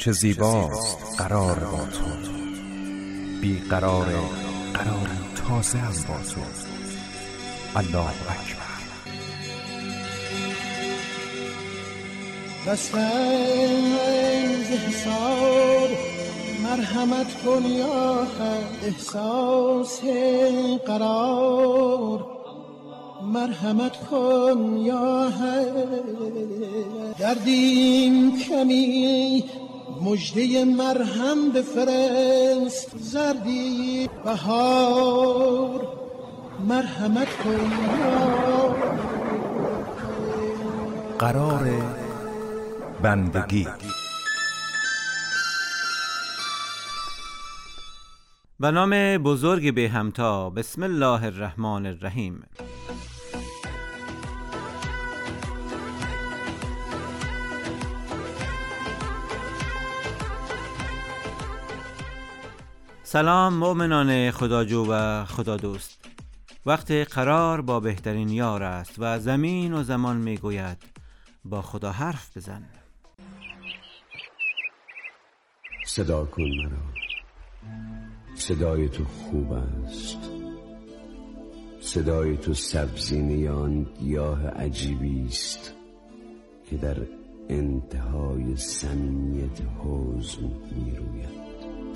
چه زیباست قرار با تو، بی قرار قراری تازه هم با تو. الله اکبر. دستنز حساب مرحمت کن یا حد، احساس قرار مرحمت کن یا حد. دردیم کمی مژده مرهم بفرست، زردی بهار مرحمت کن یا حد. قرار بندگی. به نام بزرگ به همتا. بسم الله الرحمن الرحیم. سلام مؤمنان خداجو و خدا دوست. وقت قرار با بهترین یار است و زمین و زمان میگوید با خدا حرف بزن. صدا کن مرا، صدای تو خوب است. صدای تو سبزینه آن گیاه عجیبی است که در انتهای صمیمیت حزن می روید.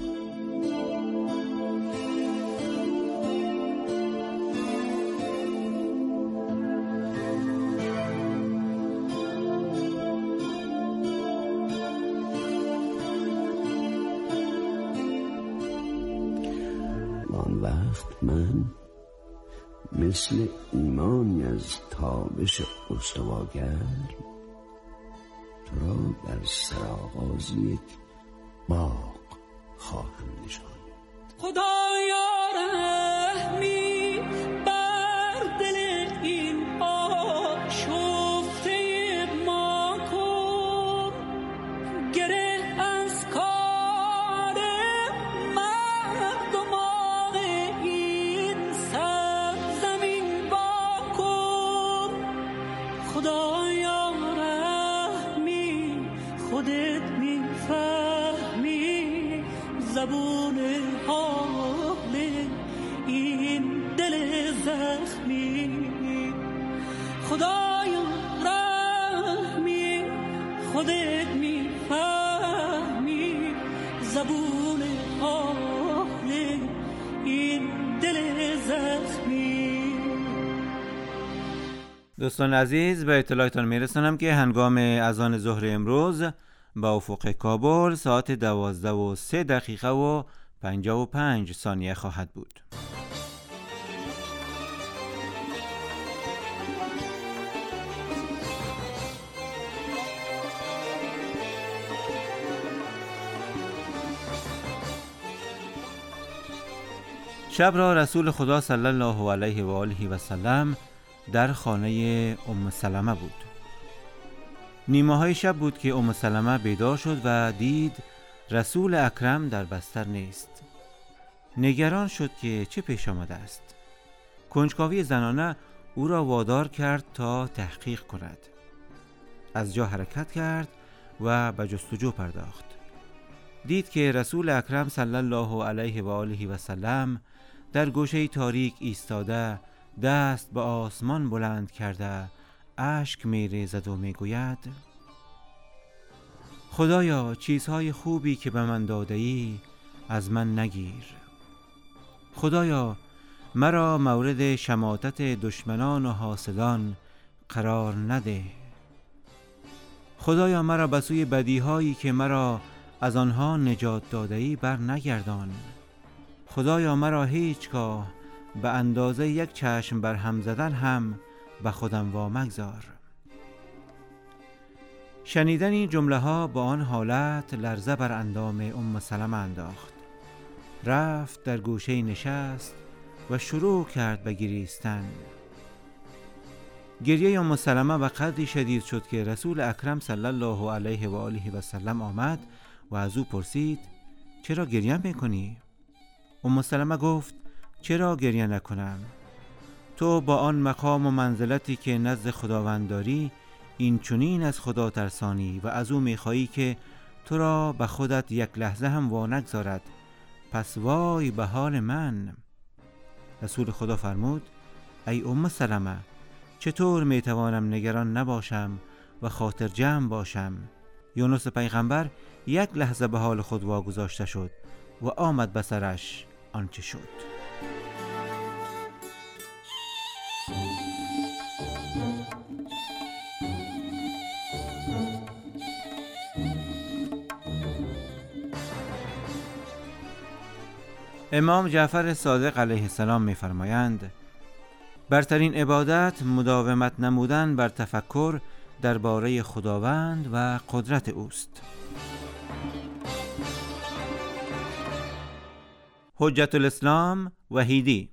آن وقت من مثل ایمانی از تابش استواگر تو را در سرآغاز یک باغ خواهم نشاند. خدایا رحمی بر دل این آشفته ما کن، گره از کار مردمان این سرزمین با کن. خدایا رحمی خودت میفهمی زبون حال این دل زخمی. خدایا رحمی خودت میفهمی زبون حال این دل زخمی. دوستان عزیز، به اطلاعتان میرسانم که هنگام اذان ظهر امروز با افق کابل ساعت 12:03 و 55 ثانیه خواهد بود. شب را رسول خدا صلی الله علیه و آله و سلم در خانه ام سلمه بود. نیمه های شب بود که ام سلمه بیدار شد و دید رسول اکرم در بستر نیست. نگران شد که چه پیش آمده است. کنجکاوی زنانه او را وادار کرد تا تحقیق کند. از جا حرکت کرد و به جستجو پرداخت. دید که رسول اکرم صلی الله علیه و آله و سلم در گوشه تاریک ایستاده، دست به آسمان بلند کرده، اشک می‌ریزد و میگوید: خدایا چیزهای خوبی که به من داده ای از من نگیر. خدایا مرا مورد شماتت دشمنان و حاسدان قرار نده. خدایا مرا به سوی بدیهایی که مرا از آنها نجات داده ای بر نگردان. خدایا مرا هیچگاه به اندازه یک چشم بر هم زدن هم به خودم وامگذار. شنیدن این جمله ها با آن حالت لرزه بر اندام ام سلمه انداخت. رفت در گوشه نشست و شروع کرد به گریستن. گریه ام سلمه به قدری شدید شد که رسول اکرم صلی الله علیه و آله و سلم آمد و از او پرسید: چرا گریه میکنی؟ ام سلمه گفت: چرا گریه نکنم؟ تو با آن مقام و منزلتی که نزد خداوند داری این چنین از خدا ترسانی و از او میخوایی که تو را به خودت یک لحظه هم وا نگذارد، پس وای به حال من. رسول خدا فرمود: ای ام سلمه، چطور میتوانم نگران نباشم و خاطر جمع باشم؟ یونس پیغمبر یک لحظه به حال خود واگذاشته شد و آمد به سرش آنچه شد. امام جعفر صادق علیه السلام می‌فرمایند: برترین عبادت مداومت نمودن بر تفکر درباره خداوند و قدرت اوست. حجت الاسلام وحیدی.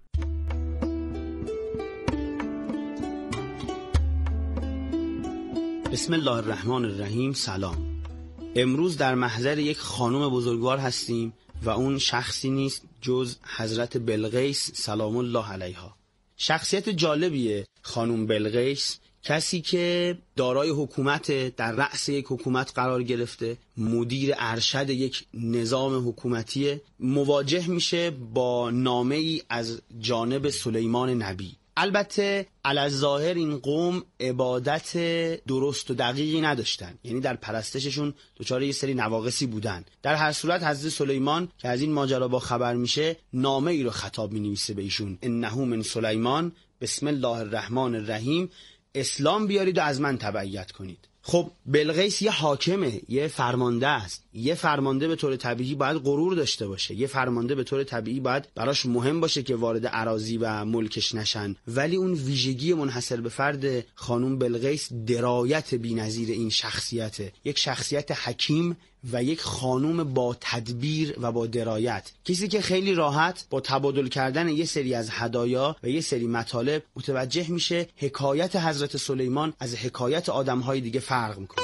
بسم الله الرحمن الرحیم. سلام. امروز در محضر یک خانم بزرگوار هستیم و اون شخصی نیست جز حضرت بلقیس سلام الله علیها. شخصیت جالبیه خانم بلقیس، کسی که دارای حکومت، در رأس یک حکومت قرار گرفته، مدیر ارشد یک نظام حکومتیه، مواجه میشه با نامه‌ای از جانب سلیمان نبی. البته علی‌الظاهر این قوم عبادت درست و دقیقی نداشتن، یعنی در پرستششون دچار یه سری نواقصی بودن. در هر صورت حضرت سلیمان که از این ماجرا با خبر میشه، نامه ای رو خطاب مینویسه به ایشون: انه من سلیمان بسم الله الرحمن الرحیم، اسلام بیارید و از من تبعیت کنید. خب بلقیس یه حاکمه، یه فرمانده است. یه فرمانده به طور طبیعی باید غرور داشته باشه. یه فرمانده به طور طبیعی باید براش مهم باشه که وارد اراضی و ملکش نشن. ولی اون ویژگی منحصر به فرد خانم بلقیس درایت بی‌نظیر این شخصیته. یک شخصیت حکیم و یک خانم با تدبیر و با درایت، کسی که خیلی راحت با تبادل کردن یه سری از هدایا و یه سری مطالب متوجه میشه حکایت حضرت سلیمان از حکایت آدم‌های دیگه فرق میکنه.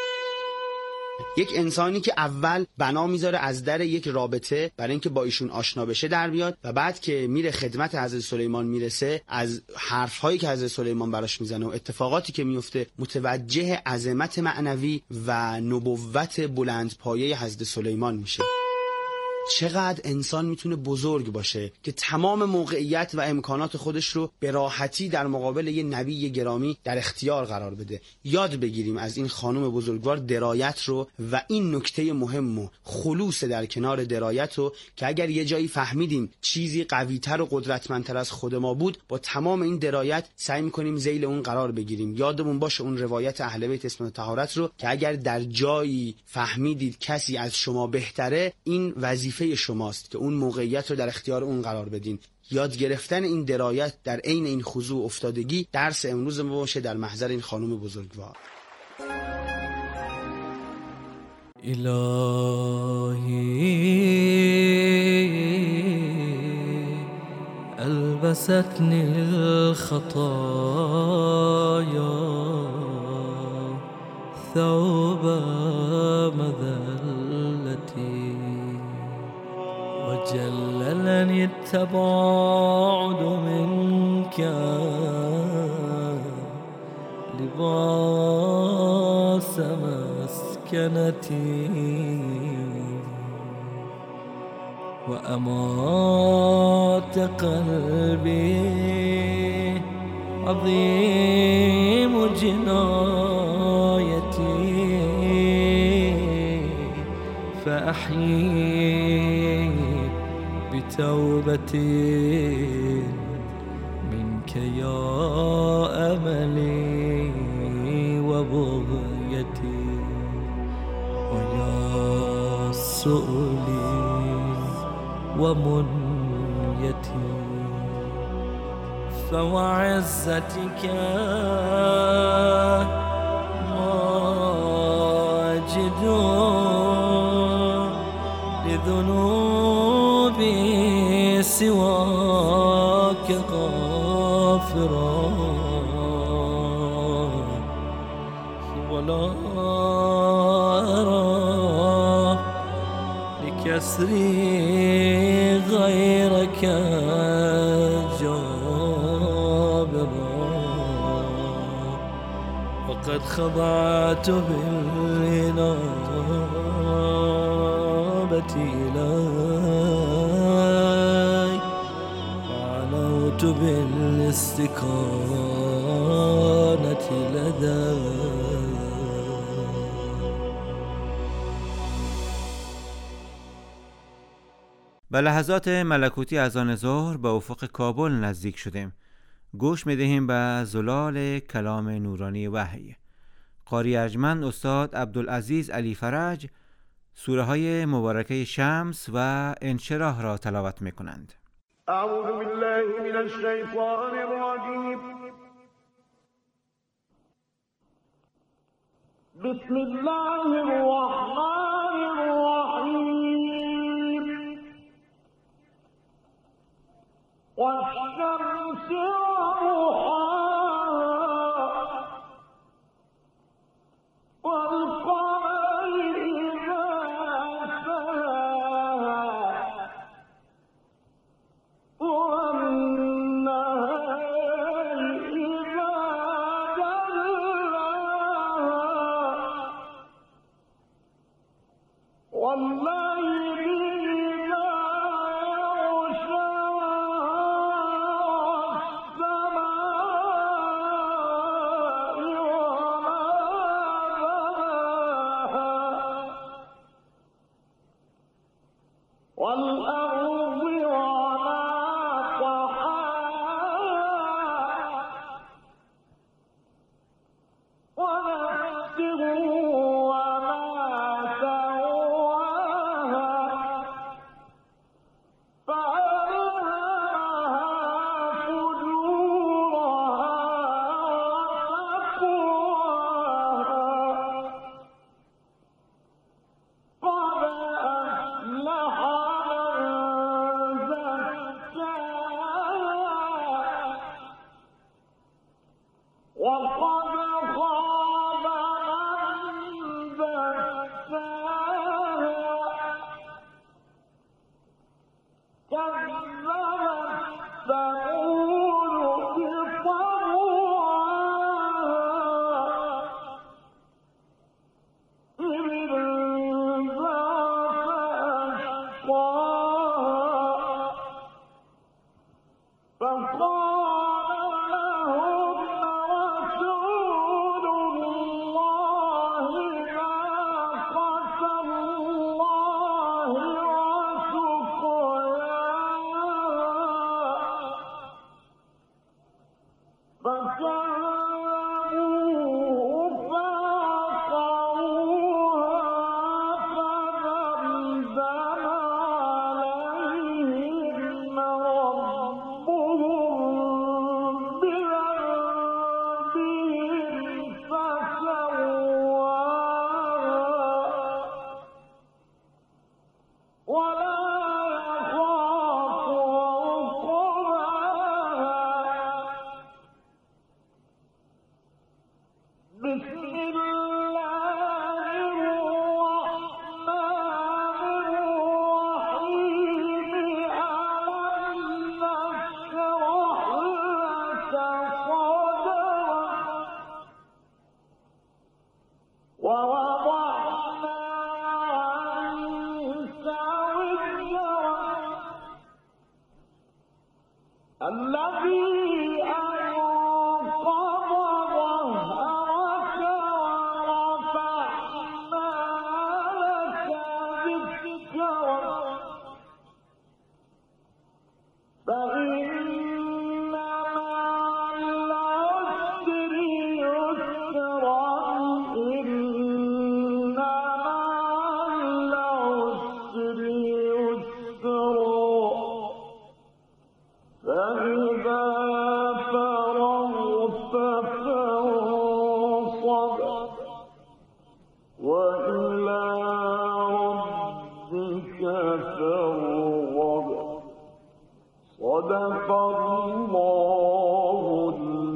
یک انسانی که اول بنا میذاره از در یک رابطه برای اینکه با ایشون آشنا بشه در بیاد و بعد که میره خدمت حضرت سلیمان میرسه، از حرفهایی که حضرت سلیمان براش میزنه و اتفاقاتی که میفته متوجه عظمت معنوی و نبوت بلندپایه حضرت سلیمان میشه. چقدر انسان میتونه بزرگ باشه که تمام موقعیت و امکانات خودش رو به راحتی در مقابل یه نبی گرامی در اختیار قرار بده. یاد بگیریم از این خانم بزرگوار درایت رو و این نکته مهم و خلوص در کنار درایت رو که اگر یه جایی فهمیدیم چیزی قوی‌تر و قدرتمندتر از خود ما بود، با تمام این درایت سعی میکنیم ذیل اون قرار بگیریم. یادمون باشه اون روایت اهل بیت اسم طهارت رو که اگر در جایی فهمیدید کسی از شما بهتره، این وظیفه شماست که اون موقعیت رو در اختیار اون قرار بدین. یاد گرفتن این درایت در عین این خضوع افتادگی درس امروز ما باشه در محضر این خانم بزرگوار. الهی البستنی الخطایا ثوب مذلتی وجللني التباعد منك لباس مسكنتي وأمات قلبي عظيم جنايتي فأحيي بتوبتي منك يا أملي وبغيتي ويا سؤلي ومنيتي فوعزتك ماجد لذنوبي سواك غافرا ولا أرى لكسري غيرك جابرا وقد خضعت بالعناية إليك وعنوت بالاستكانة لديك. به لحظات ملکوتی اذان ظهر به افق کابل نزدیک شدیم. گوش می‌دهیم به زلال کلام نورانی وحی. قاری ارجمند استاد عبدالعزیز علی فرج سوره های مبارکه شمس و انشراح را تلاوت می‌کنند. اعوذ بالله من الشیطان الرجیم. بسم الله الرحمن الرحیم. والشمس وضحاها والقمر إذا تلاها والنهار إذا جلاها والليل إذا والأرض وما طحاها ونفس وما سواها فألهمها فجورها وتقواها قد أفلح وقد خاب من دساها. كذبت ثمود بطغواها إذ انبعث أشقاها فقال لهم رسول الله ناقة الله وسقياها فكذبوه فعقروها فدمدم عليهم ربهم بذنبهم فسواها ولا يخاف عقباها. بسم الله الرحمن الرحيم. ألم نشرح لك صدرك ووضعنا عنك وزرك الذي أنقض ظهرك ورفعنا لك ذكرك فإن مع العسر يسرا إن مع العسر يسرا فإذا فرغت فانصب وإلى ربك فارغب. صدق الله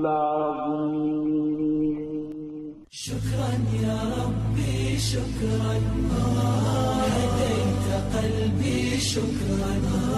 العظيم. شكرا يا ربي شكرا هديت قلبي شكرا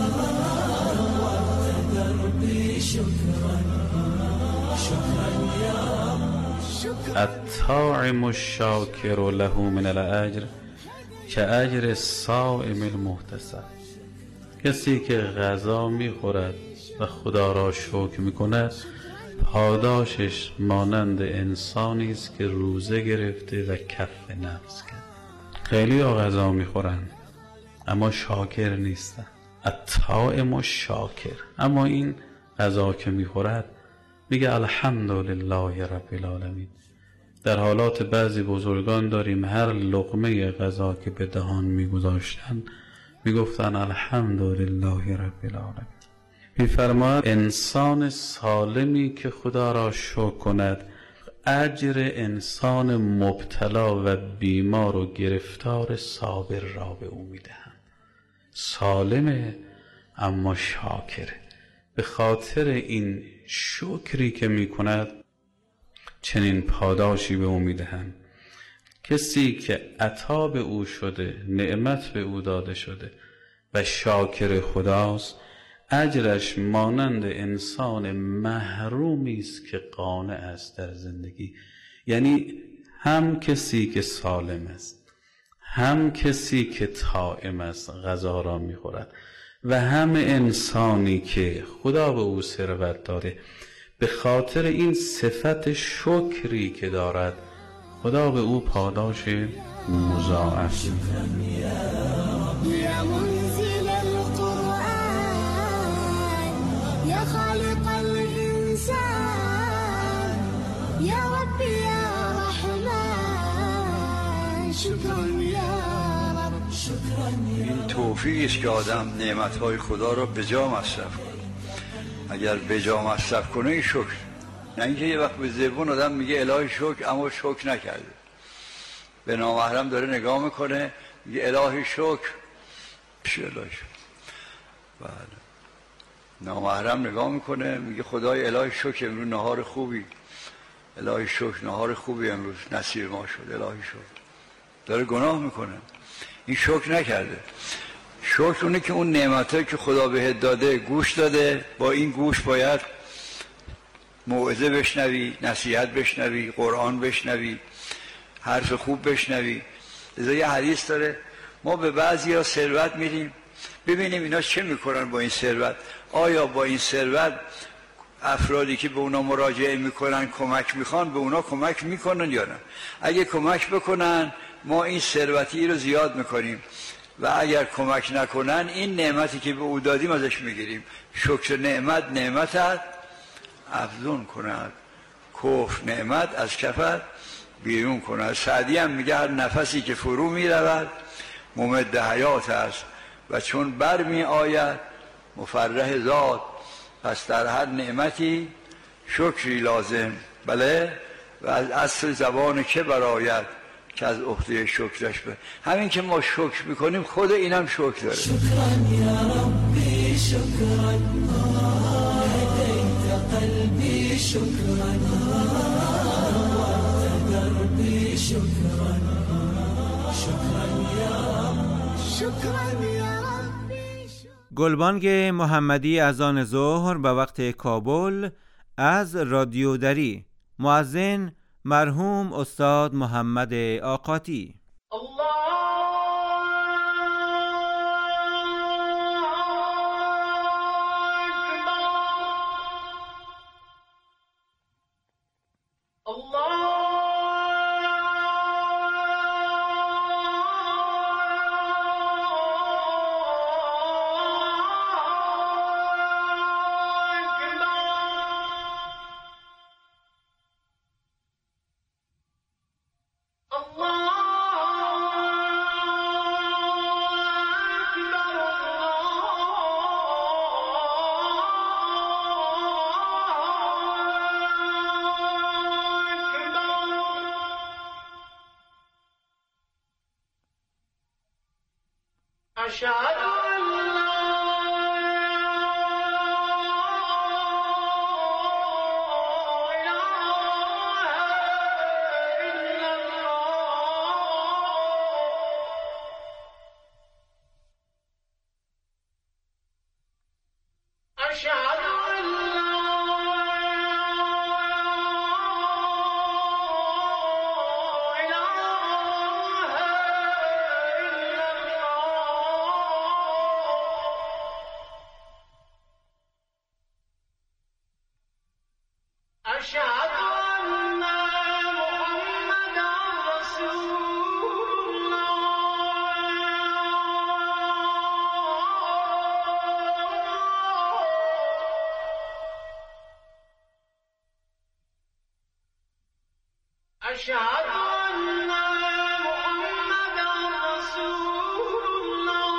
نورت دربي شكرا شكرا يا رب. الطاعم الشاكر له من الأجر که اجر الصائم المحتسب. کسی که غذا میخورد و خدا را شکر میکند پاداشش مانند انسانی است که روزه گرفته و کف نفس کرد. خیلی ها غذا میخورن اما شاکر نیستن، الطاعم شاکر. اما این غذا که میخورد میگه الحمدلله رب العالمین. در حالات بعضی بزرگان داریم هر لقمه غذا که به دهان میگذاشتن میگفتن الحمدلله رب العالمین. میفرماید انسان سالمی که خدا را شکر کند اجر انسان مبتلا و بیمار و گرفتار صابر را به او میدهم. سالمه اما شاکره. به خاطر این شکری که میکند چنین پاداشی به او میدهم. کسی که عطا به او شده، نعمت به او داده شده و شاکر خداست، اجرش مانند انسان محرومی است که قانع است در زندگی. یعنی هم کسی که سالم است، هم کسی که طاعم است غذا را میخورد، و هم انسانی که خدا به او ثروت داده. به خاطر این صفت شکری که دارد خدا به او پاداش مضاعف خالق الإنسان يا ربي يا رحمن شكرا يا رب شكرا يا رب. این توفیقی است که آدم نعمتهای خدا را به جا مصرف کنه. اگر به جا مصرف کنه این شکر، نه اینکه یه وقت به زبون آدم میگه الهی شکر اما شکر نکرده، به نامحرم داره نگاه میکنه میگه الهی شکر پیش الهی شکر. بله، نامحرم نگاه میکنه میگه خدای الهی شکر امروز نهار خوبی، الهی شکر نهار خوبی امروز نصیب ما شد، الهی شکر. داره گناه میکنه، این شکر نکرده. شکر اونه که اون نعمتایی که خدا بهت داده گوش داده، با این گوش باید موعظه بشنوی، نصیحت بشنوی، قرآن بشنوی، حرف خوب بشنوی. لذا یه حدیث داره ما به بعضی ها ثروت میدیم ببینیم اینا چه میکنن با این ثروت. آیا با این ثروت افرادی که به اونا مراجعه میکنن کمک میخوان به اونا کمک میکنن یا نه؟ اگه کمک بکنن ما این ثروتی رو زیاد میکنیم و اگر کمک نکنن این نعمتی که به او دادیم ازش میگیریم. شکر نعمت نعمتت افزون کند، کفر نعمت از کفت بیرون کند. سعدی هم میگه هر نفسی که فرو میرود ممد حیات است و چون بر می آید مفرح ذات. پس در هر نعمتی شکری لازم. بله، و از اصل زبان که برآید که از عهده شکرش به. همین که ما شکر میکنیم خود اینم شکر داره. شکرا یا ربی شکرا هدیت قلبی شکرا نورت دربی شکرا شکرا یا رب شکرا یا ربی. گلبانگ محمدی اذان ظهر به وقت کابل از رادیو دری. مؤذن مرحوم استاد محمد آقاتی. Allah أشهد أن محمدا رسول الله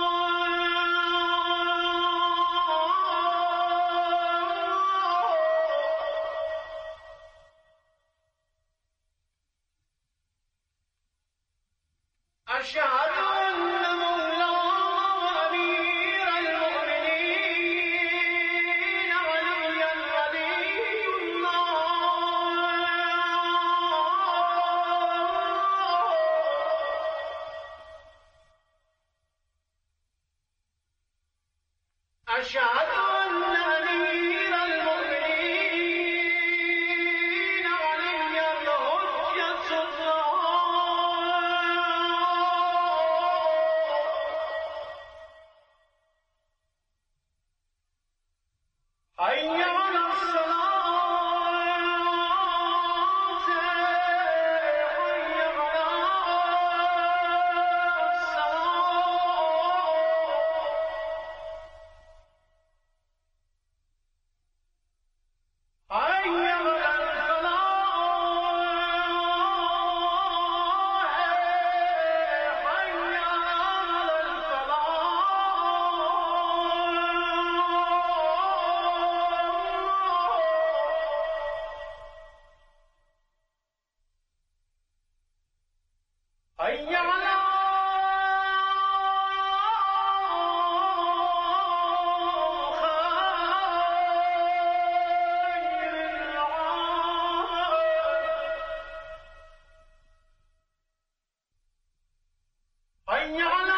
أشهد أن مولانا وأمير المؤمنين علي ولي الله أشهد أن أمير المؤمنين علي الحجة الله حي على الصلاة حي على الصلاة حي على الفلاح حي على الفلاح حي على حي على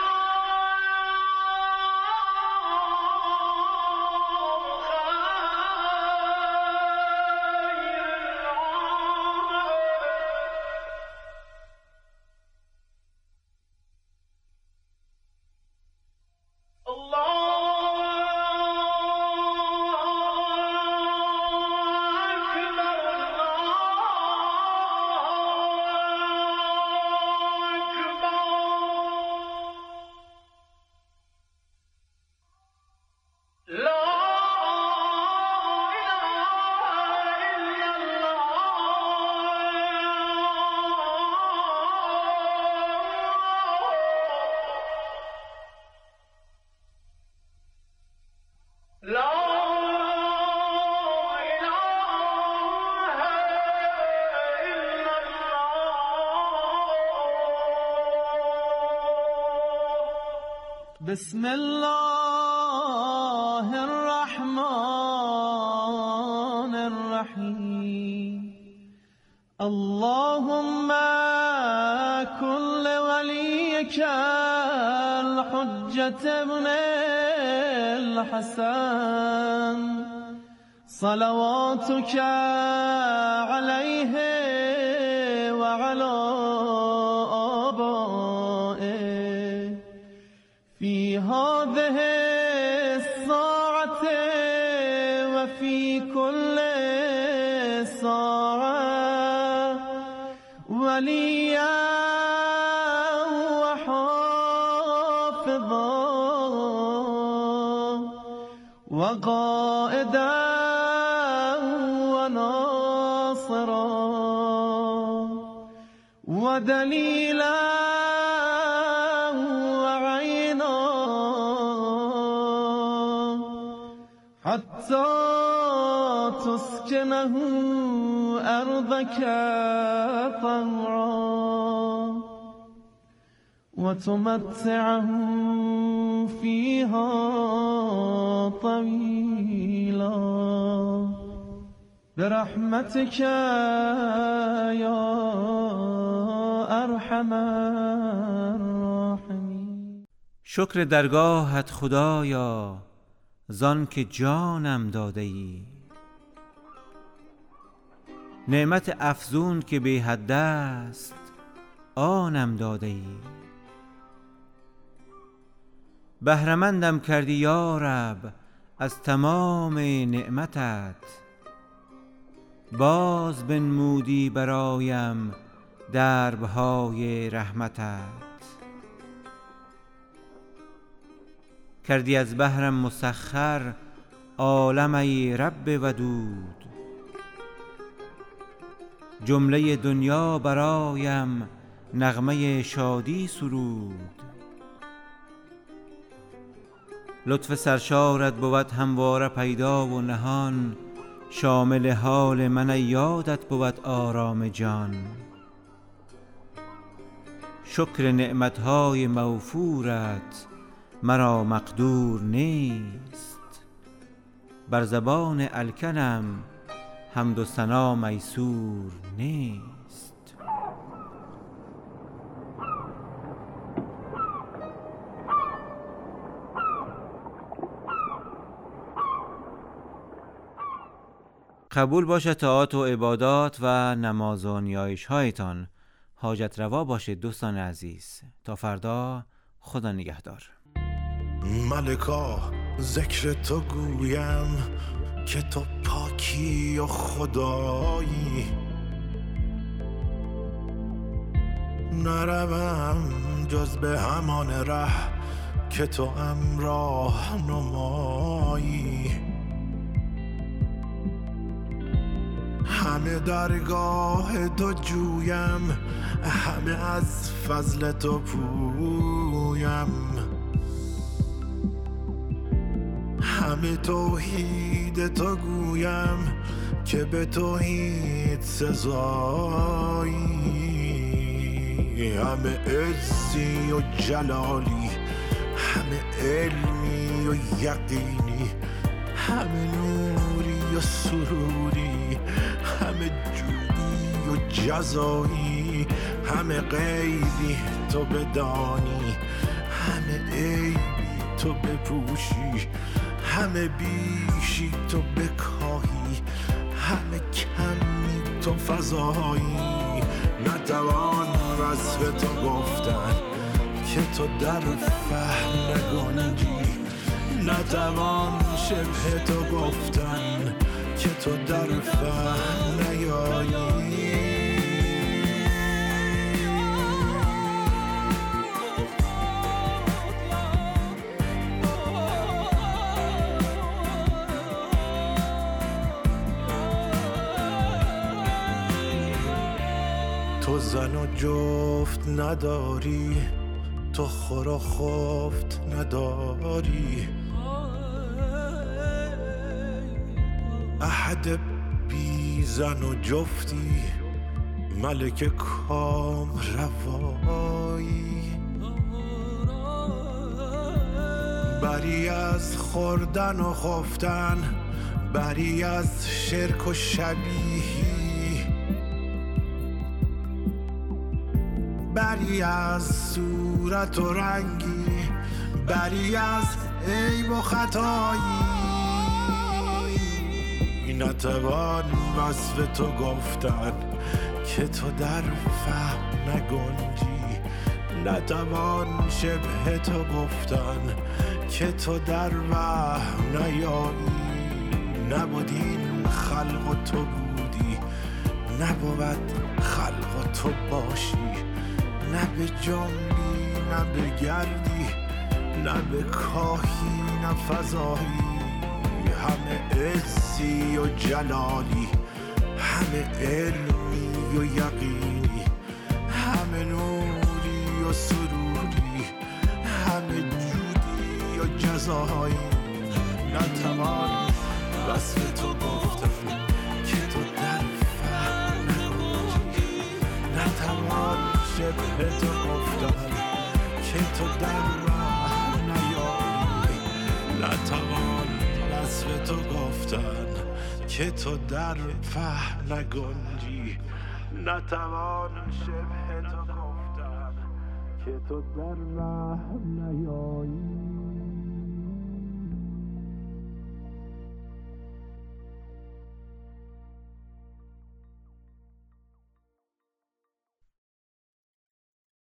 بسم الله الرحمن الرحيم اللهم كن لوليك الحجة ابن الحسن صلواتك عليه وعلى آبائه في هذه الساعة وفي كل ساعة وليا وحافظا وقائدا وناصرا ودليلا حتى تسكنه أرضك طوعا وتمتعه فيها طويلا برحمتك يا أرحم الراحمين. شکر درگاهت خدایا زان که جانم داده ای، نعمت افزون که بی حد است آنم داده ای. بهره‌مندم کردی یا رب از تمام نعمتت، باز بنمودی برایم دربهای رحمتت. کردی از بحرم مسخر عالم ای رب ودود، جمله دنیا برایم نغمه شادی سرود. لطف سرشارت بود همواره پیدا و نهان، شامل حال من ای یادت بود آرام جان. شکر نعمتهای موفورت مرا مقدور نیست، بر زبان الکنم حمد و ثنا میسور نیست. قبول باشه طاعات و عبادات و نماز و نیایش هایتان. حاجت روا باشه دوستان عزیز. تا فردا، خدا نگهدار. ملکا ذکر تو گویم که تو پاکی و خدایی، نروم جز به همان ره که تو امراه نمایی. همه درگاه تو جویم، همه از فضل تو پویم، همه توحید تو گویم که به توحید سزایی. همه عزی و جلالی، همه علمی و یقینی، همه نوری و سروری، همه جودی و جزایی، همه غیبی تو بدانی، همه عیبی تو بپوشی، همه بیشی تو بکاهی، همه کمی تو فضایی. نتوان وصف تو گفتن که تو در فهم نگنجی، نتوان شبه تو گفتن که تو در فهم نیایی. تو زن و جفت نداری، تو خور و خفت نداری، احد بی زن و جفتی، ملک کام روایی. بری از خوردن و خفتن، بری از شرک و شبیهی، بری از صورت و رنگی، بری از عیب و خطایی. نتوان وصف تو گفتن که تو در فهم نگنجی، نتوان شبه تو گفتن که تو در وهم نیایی. نبود این خلق و تو بودی، نبود خلق و تو باشی، نه به جنبی نه به گردی، نه به کاهی نه فضایی. همه عزی و جلالی، همه علمی و یقینی، همه نوری و سروری، همه جودی و جزایی. نتوان وصف تو گفتن که تو در فهم نگنجی، نتوان شبه تو گفتن که تو در وهم نیایی. نتوان وصف تو گفتن که تو در فهم نگنجی، نتوان شبه تو گفتن که تو در وهم نیایی.